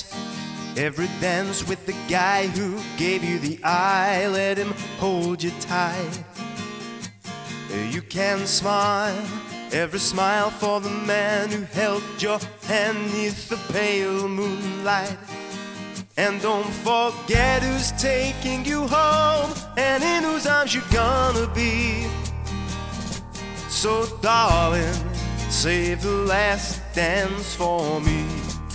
every dance with the guy who gave you the eye. Let him hold you tight. You can smile, every smile for the man who held your hand neath the pale moonlight. And don't forget who's taking you home and in whose arms you're gonna be. So darling, save the last dance for me.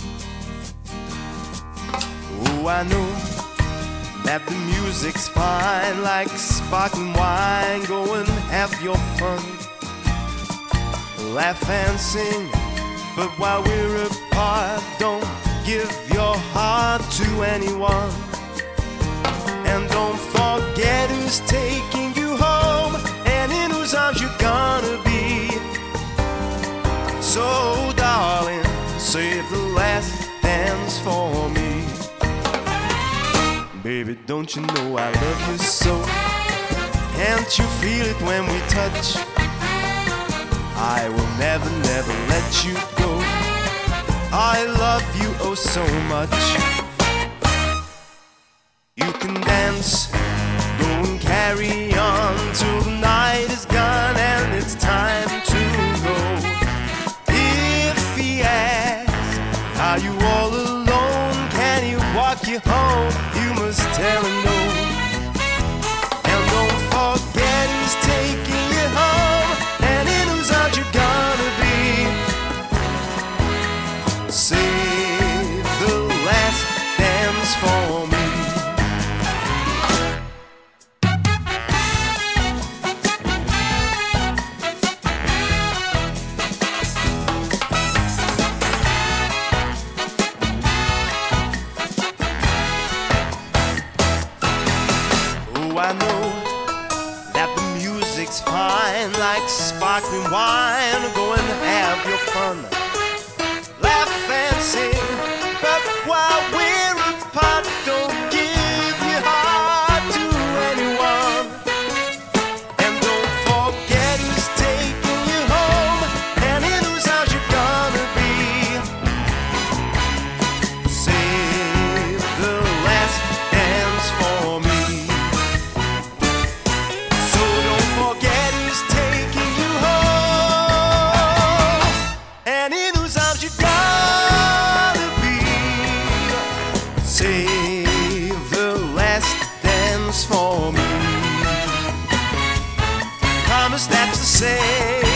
Oh, I know that the music's fine, like sparkling wine. Go and have your fun, laugh and sing, but while we're apart, don't give your heart to anyone. And don't forget who's taking you home and in whose arms you're gonna be. So darling, save the last dance for me. Baby, don't you know I love you so? Can't you feel it when we touch? I will never, never let you go. I love you oh so much. You can dance, go and carry on till the night is gone and it's time to go. If he asks, are you all alone? Can he walk you home? You must tell him no. And don't forget who's taking you home and in whose arms you're gonna be. Save the last dance for me. Oh, I know that the music's fine, like sparkling wine. Go and have your fun, laugh and sing, but while we're apart, don't give your heart to anyone. And don't forget who's taking you home and in whose arms you're gonna be. Save the last dance for me. So don't forget who's taking you home and in whose arms you're gonna be. Save the last dance for me. Promise that's to say